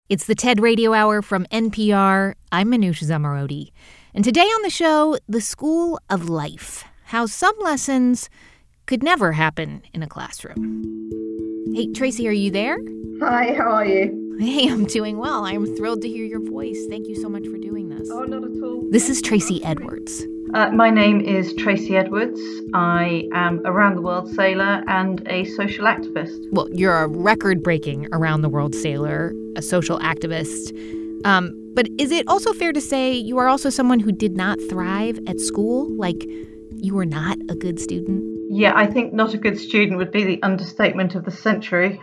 It's the TED Radio Hour from NPR. I'm Manoush Zomorodi. And today on the show, the school of life. How some lessons could never happen in a classroom. Hey, Tracy, are you there? Hi, how are you? Hey, I'm doing well. I'm thrilled to hear your voice. Thank you so much for doing this. Oh, not at all. This is Tracy Edwards. My name is Tracy Edwards. I am a round-the-world sailor and a social activist. Well, you're a record-breaking around-the-world sailor, a social activist. But is it also fair to say you are also someone who did not thrive at school? Like, you were not a good student? Yeah, I think not a good student would be the understatement of the century.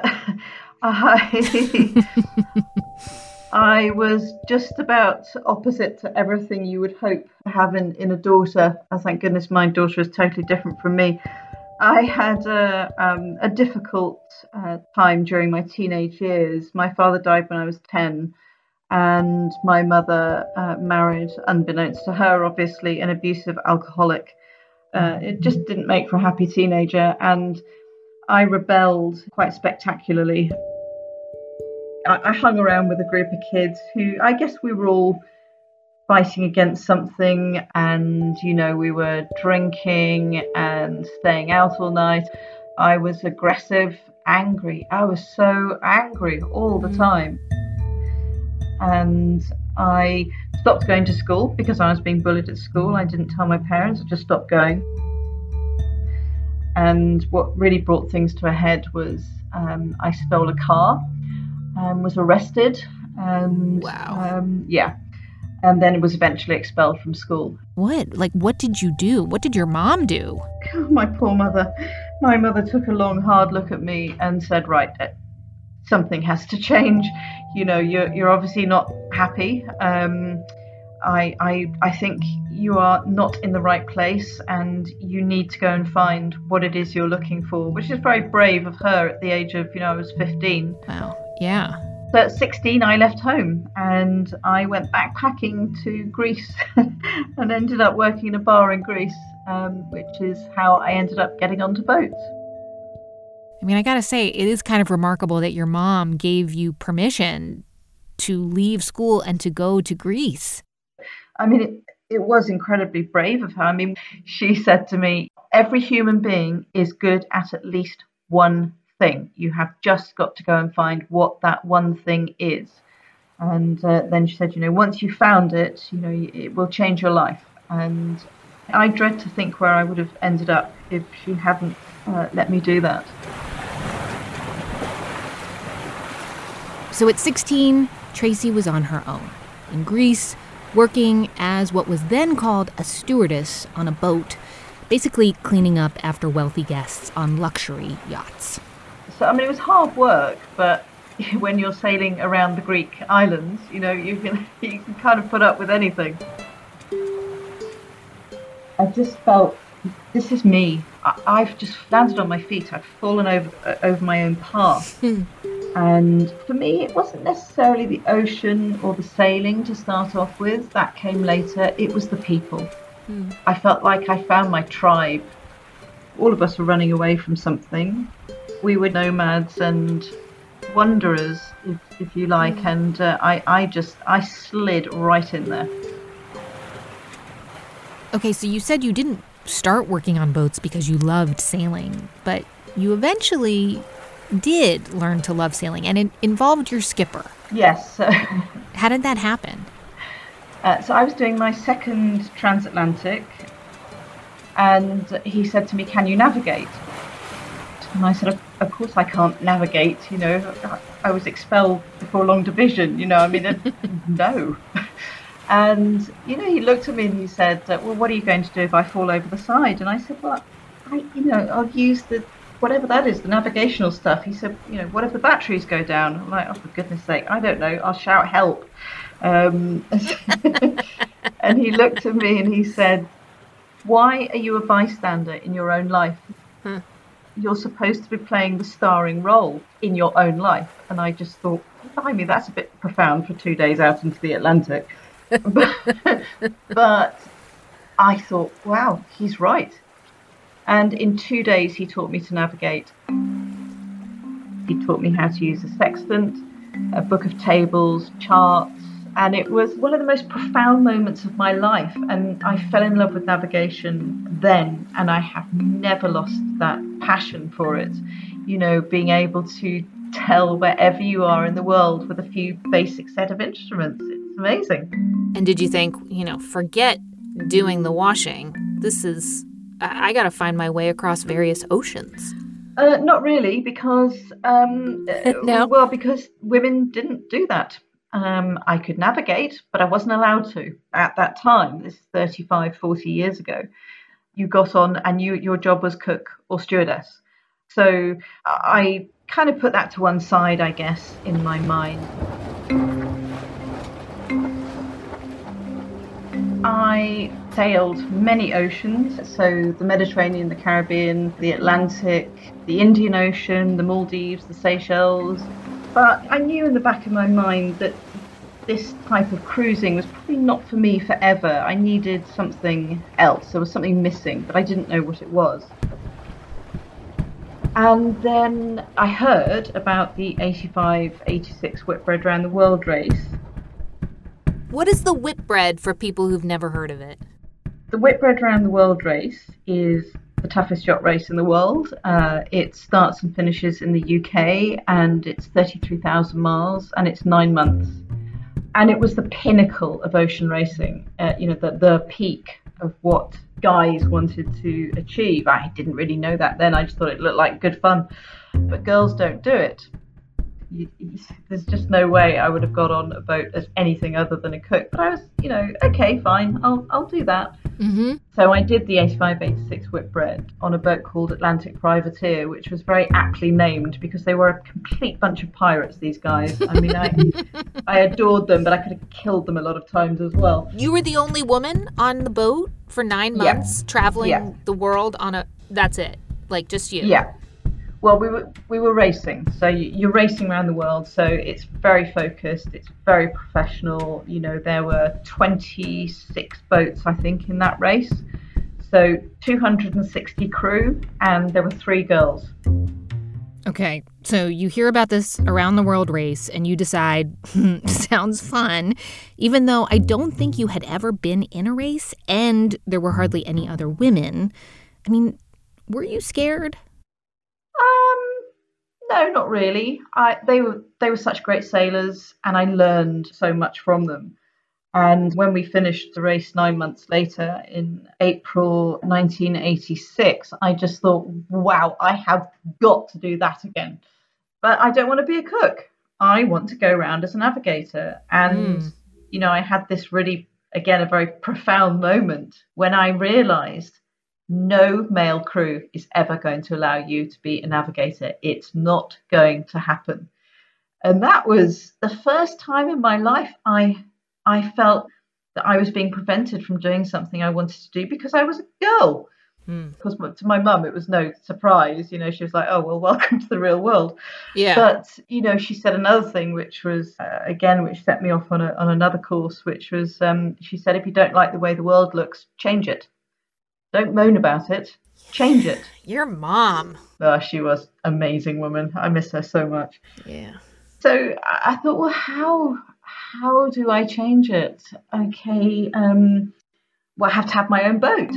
I was just about opposite to everything you would hope to have in a daughter. Thank goodness my daughter is totally different from me. I had a difficult time during my teenage years. My father died when I was 10, and my mother married, unbeknownst to her, obviously, an abusive alcoholic. It just didn't make for a happy teenager, and I rebelled quite spectacularly. I hung around with a group of kids who, I guess we were all fighting against something, and, you know, we were drinking and staying out all night. I was aggressive, angry. I was so angry all the time. And I stopped going to school because I was being bullied at school. I didn't tell my parents, I just stopped going. And what really brought things to a head was I stole a car. Was arrested, and wow. And then was eventually expelled from school. What? Like, what did you do? What did your mom do? God, my poor mother. My mother took a long, hard look at me and said, right, something has to change. You know, you're obviously not happy. I think you are not in the right place, and you need to go and find what it is you're looking for, which is very brave of her at the age of, I was 15. Wow. Yeah. So at 16, I left home and I went backpacking to Greece and ended up working in a bar in Greece, which is how I ended up getting onto boats. I mean, I got to say, it is kind of remarkable that your mom gave you permission to leave school and to go to Greece. I mean, it was incredibly brave of her. I mean, she said to me, every human being is good at least one thing. You have just got to go and find what that one thing is. And then she said, once you found it, it will change your life. And I dread to think where I would have ended up if she hadn't let me do that. So at 16, Tracy was on her own in Greece, working as what was then called a stewardess on a boat, basically cleaning up after wealthy guests on luxury yachts. So, I mean, it was hard work, but when you're sailing around the Greek islands, you can kind of put up with anything. I just felt, this is me. I've just landed on my feet. I've fallen over my own path. And for me, it wasn't necessarily the ocean or the sailing to start off with. That came later. It was the people. I felt like I found my tribe. All of us were running away from something. We were nomads and wanderers, if you like, and I slid right in there. Okay, so you said you didn't start working on boats because you loved sailing, but you eventually did learn to love sailing, and it involved your skipper. Yes. How did that happen? So I was doing my second transatlantic, and he said to me, "Can you navigate?" And I said, of course I can't navigate, I was expelled before long division, no. And, he looked at me and he said, well, what are you going to do if I fall over the side? And I said, well, I'll use whatever that is, the navigational stuff. He said, what if the batteries go down? I'm like, oh, for goodness sake, I don't know, I'll shout help. And he looked at me and he said, why are you a bystander in your own life? You're supposed to be playing the starring role in your own life. And I just thought, blimey, that's a bit profound for 2 days out into the Atlantic. But I thought, wow, he's right. And in 2 days, he taught me to navigate. He taught me how to use a sextant. a book of tables, charts, and it was one of the most profound moments of my life. And I fell in love with navigation then, and I have never lost that passion for it. You know, being able to tell wherever you are in the world with a few basic set of instruments. It's amazing. And did you think, forget doing the washing. I got to find my way across various oceans. Not really, because No? Well, because women didn't do that. I could navigate, but I wasn't allowed to at that time. This is 35, 40 years ago. You got on and your job was cook or stewardess. So I kind of put that to one side, I guess, in my mind. I sailed many oceans, so the Mediterranean, the Caribbean, the Atlantic, the Indian Ocean, the Maldives, the Seychelles. But I knew in the back of my mind that this type of cruising was probably not for me forever. I needed something else. There was something missing, but I didn't know what it was. And then I heard about the 85-86 Whitbread Round the World race. What is the Whitbread for people who've never heard of it? The Whitbread Round the World race is the toughest yacht race in the world. It starts and finishes in the UK, and it's 33,000 miles, and it's 9 months. And it was the pinnacle of ocean racing, the peak of what guys wanted to achieve. I didn't really know that then. I just thought it looked like good fun. But girls don't do it. There's just no way I would have got on a boat as anything other than a cook. But I was, okay, fine, I'll do that. Mm-hmm. So I did the 85-86 Whitbread on a boat called Atlantic Privateer, which was very aptly named because they were a complete bunch of pirates, these guys. I mean, I adored them, but I could have killed them a lot of times as well. You were the only woman on the boat for 9 months, traveling the world that's it, like just you. Yeah. Well, we were racing, so you're racing around the world, so it's very focused, it's very professional. There were 26 boats, I think, in that race, so 260 crew, and there were 3 girls. Okay, so you hear about this around the world race, and you decide, sounds fun, even though I don't think you had ever been in a race, and there were hardly any other women. I mean, were you scared? No, not really. They were such great sailors, and I learned so much from them. And when we finished the race 9 months later in April 1986, I just thought, wow, I have got to do that again. But I don't want to be a cook. I want to go around as a navigator. And, I had this really, again, a very profound moment when I realized no male crew is ever going to allow you to be a navigator. It's not going to happen. And that was the first time in my life I felt that I was being prevented from doing something I wanted to do because I was a girl. Because to my mum, it was no surprise. She was like, oh, well, welcome to the real world. Yeah. But, she said another thing, which was, which set me off on another course, which was, she said, if you don't like the way the world looks, change it. Don't moan about it. Change it. Your mom. Oh, she was an amazing woman. I miss her so much. Yeah. So I thought, well, how do I change it? Okay, I have to have my own boat.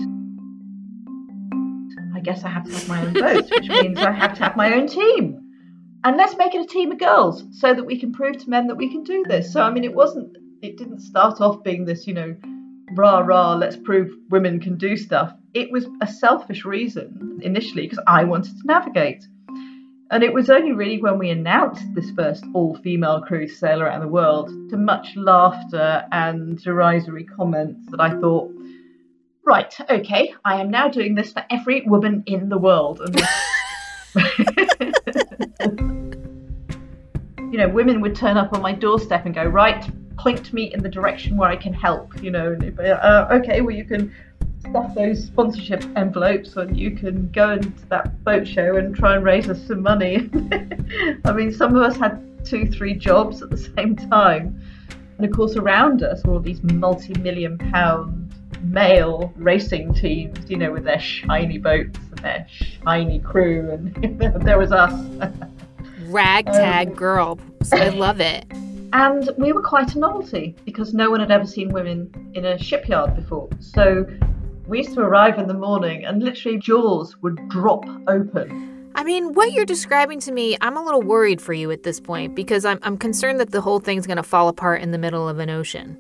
I guess I have to have my own boat, which means I have to have my own team. And let's make it a team of girls so that we can prove to men that we can do this. So, I mean, it didn't start off being this, rah, rah, let's prove women can do stuff. It was a selfish reason initially because I wanted to navigate. And it was only really when we announced this first all-female crew to sail around the world, to much laughter and derisory comments, that I thought, right, okay, I am now doing this for every woman in the world. And women would turn up on my doorstep and go, right, point me in the direction where I can help, okay, well, you can stuff those sponsorship envelopes and you can go into that boat show and try and raise us some money. I mean, some of us had 2-3 jobs at the same time. And of course, around us were all these multi-million-pound male racing teams, with their shiny boats and their shiny crew. And there was us. ragtag girl. I love it. And we were quite a novelty because no one had ever seen women in a shipyard before. So we used to arrive in the morning and literally jaws would drop open. I mean, what you're describing to me, I'm a little worried for you at this point because I'm concerned that the whole thing's going to fall apart in the middle of an ocean.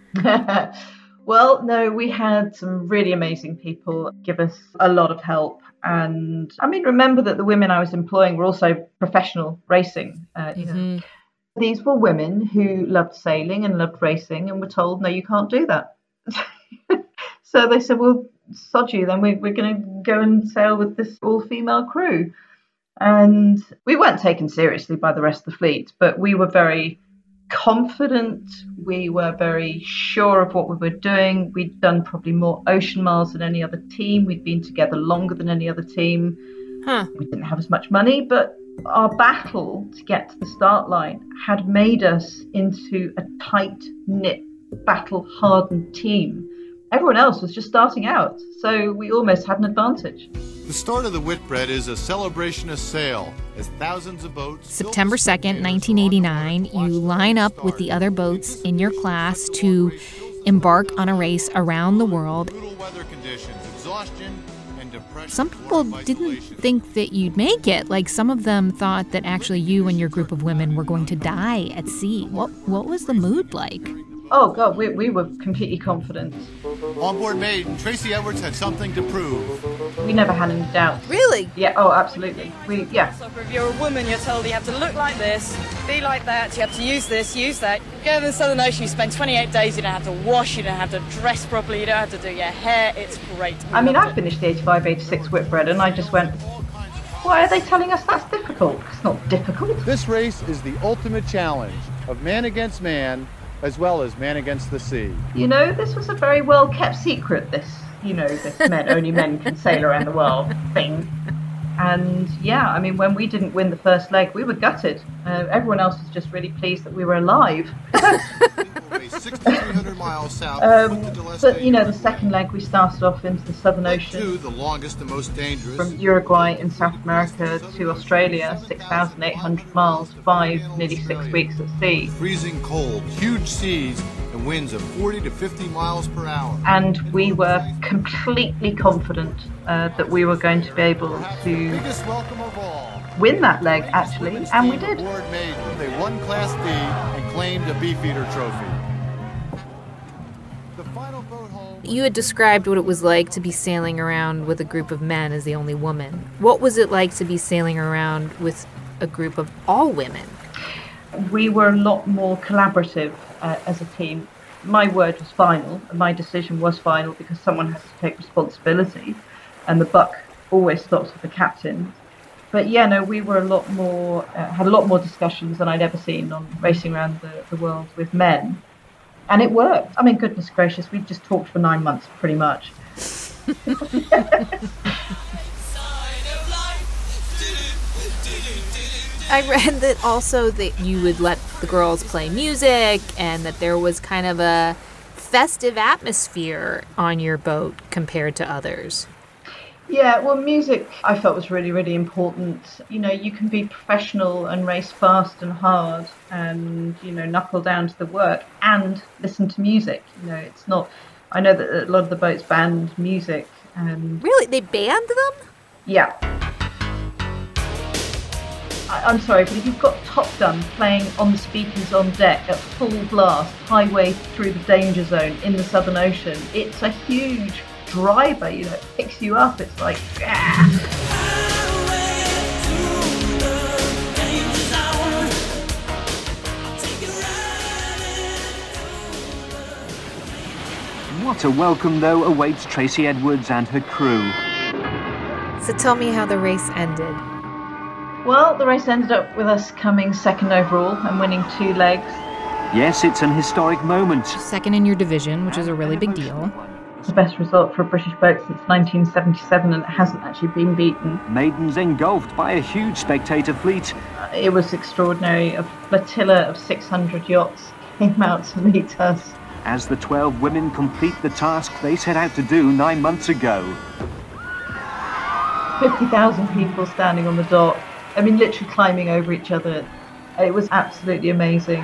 Well, no, we had some really amazing people give us a lot of help. And I mean, remember that the women I was employing were also professional racing. You know. These were women who loved sailing and loved racing and were told, no, you can't do that. So they said, well, sod you, then we're going to go and sail with this all-female crew. And we weren't taken seriously by the rest of the fleet, but we were very confident. We were very sure of what we were doing. We'd done probably more ocean miles than any other team. We'd been together longer than any other team. We didn't have as much money, but our battle to get to the start line had made us into a tight-knit, battle-hardened team. Everyone else was just starting out, so we almost had an advantage. The start of the Whitbread is a celebration of sail, as thousands of boats... September 2nd, 1989, you line up with the other boats in your class to embark on a race around the world. Brutal weather conditions, exhaustion, and depression. Some people didn't think that you'd make it. Like, some of them thought that actually you and your group of women were going to die at sea. What was the mood like? Oh, God, we were completely confident. Onboard Maiden, Tracy Edwards had something to prove. We never had any doubt. Really? Yeah, oh, absolutely. If you're a woman, you're told you have to look like this, be like that, you have to use this, use that. Go in the Southern Ocean, you spend 28 days, you don't have to wash, you don't have to dress properly, you don't have to do your hair, it's great. I mean, I finished the 85-86 Whitbread and I just went, why are they telling us that's difficult? It's not difficult. This race is the ultimate challenge of man against man, as well as man against the sea. You know, this was a very well-kept secret, this only men can sail around the world thing. And yeah, I mean, when we didn't win the first leg, we were gutted. Everyone else was just really pleased that we were alive. 6,300 miles south. But you know, the second leg, we started off into the Southern Ocean. The longest and most dangerous. From Uruguay in South America to Australia, 6,800 miles, nearly 6 weeks at sea. Freezing cold, huge seas, and winds of 40 to 50 miles per hour. And we were completely confident that we were going to be able to Biggest welcome of all. win that leg, actually, and we did. Onboard Maiden. They won Class D and claimed a Beefeater trophy. The final boat home. You had described what it was like to be sailing around with a group of men as the only woman. What was it like to be sailing around with a group of all women? We were a lot more collaborative as a team. My word was final, and my decision was final because someone has to take responsibility, and the buck always stops with the captain. But yeah, no, we were a lot more, had a lot more discussions than I'd ever seen on racing around the world with men. And it worked. I mean, goodness gracious, we just talked for 9 months, pretty much. I read that also that you would let the girls play music and that there was kind of a festive atmosphere on your boat compared to others. Yeah, well, music I felt was really, really important. You know, you can be professional and race fast and hard and, you know, knuckle down to the work and listen to music. You know, it's not... I know that a lot of the boats banned music and... Really? They banned them? Yeah. I'm sorry, but if you've got Top Gun playing on the speakers on deck at full blast, highway through the danger zone in the Southern Ocean, it's a huge driver, you know, it picks you up, it's like, What a welcome, though, awaits Tracy Edwards and her crew. So tell me how the race ended. Well, the race ended up with us coming second overall and winning 2 legs. Yes, it's an historic moment. Second in your division, which is a really big deal. It's the best result for a British boat since 1977, and it hasn't actually been beaten. Maidens engulfed by a huge spectator fleet. It was extraordinary. A flotilla of 600 yachts came out to meet us. As the 12 women complete the task they set out to do 9 months ago. 50,000 people standing on the dock, I mean, literally climbing over each other. It was absolutely amazing.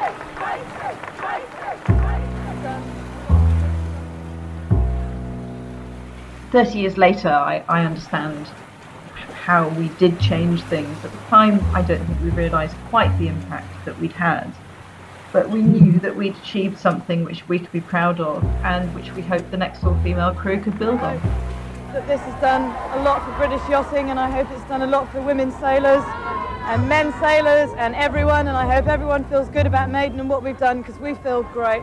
30 years later, I understand how we did change things. At the time, I don't think we realised quite the impact that we'd had. But we knew that we'd achieved something which we could be proud of and which we hoped the next all-female crew could build on. That this has done a lot for British yachting, and I hope it's done a lot for women sailors and men sailors and everyone, and I hope everyone feels good about Maiden and what we've done, because we feel great.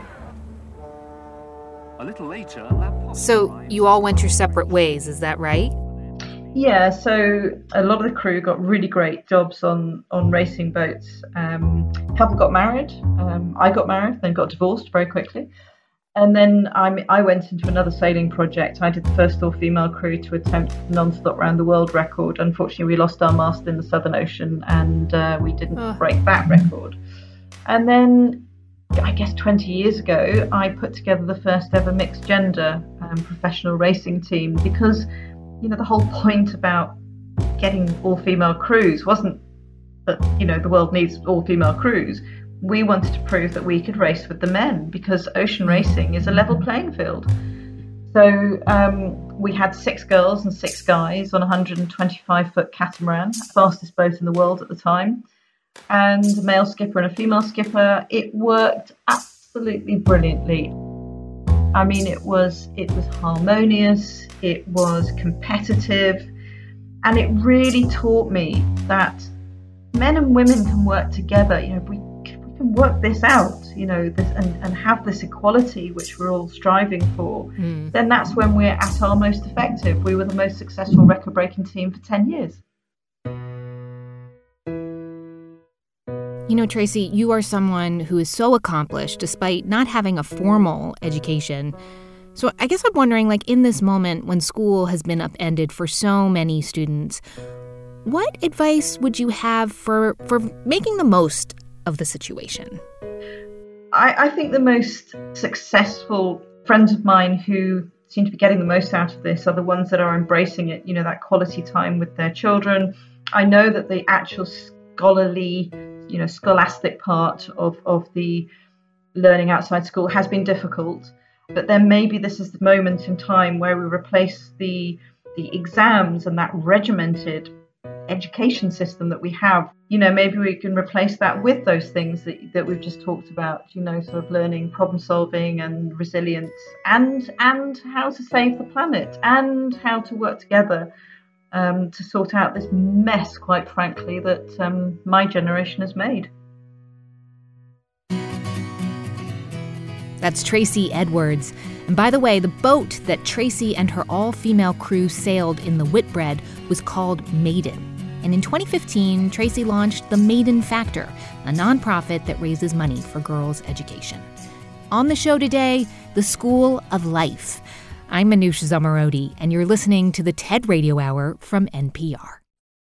A little later, So you all went your separate ways, is that right? Yeah, so a lot of the crew got really great jobs on racing boats. A couple got married. I got married, then got divorced very quickly. And then I went into another sailing project. I did the first all-female crew to attempt the non-stop round the world record. Unfortunately, we lost our mast in the Southern Ocean, and we didn't break that record. And then, I guess 20 years ago, I put together the first ever mixed gender professional racing team, because the whole point about getting all-female crews wasn't that the world needs all-female crews. We wanted to prove that we could race with the men, because ocean racing is a level playing field. So we had 6 girls and 6 guys on a 125-foot catamaran, fastest boat in the world at the time, and a male skipper and a female skipper. It worked absolutely brilliantly. I mean, it was harmonious, it was competitive, and it really taught me that men and women can work together. If we can work this out, this and have this equality which we're all striving for, then that's when we're at our most effective. We were the most successful record-breaking team for 10 years. Tracy, you are someone who is so accomplished despite not having a formal education. So I guess I'm wondering, in this moment when school has been upended for so many students, what advice would you have for making the most of the situation? I think the most successful friends of mine who seem to be getting the most out of this are the ones that are embracing it, that quality time with their children. I know that the actual scholarly, scholastic part of the learning outside school has been difficult, but then maybe this is the moment in time where we replace the exams and that regimented education system that we have. Maybe we can replace that with those things that we've just talked about, sort of learning problem solving and resilience and how to save the planet and how to work together to sort out this mess, quite frankly, that my generation has made. That's Tracy Edwards. And by the way, the boat that Tracy and her all-female crew sailed in the Whitbread was called Maiden. And in 2015, Tracy launched the Maiden Factor, a nonprofit that raises money for girls' education. On the show today, the School of Life. I'm Manoush Zomorodi, and you're listening to the TED Radio Hour from NPR.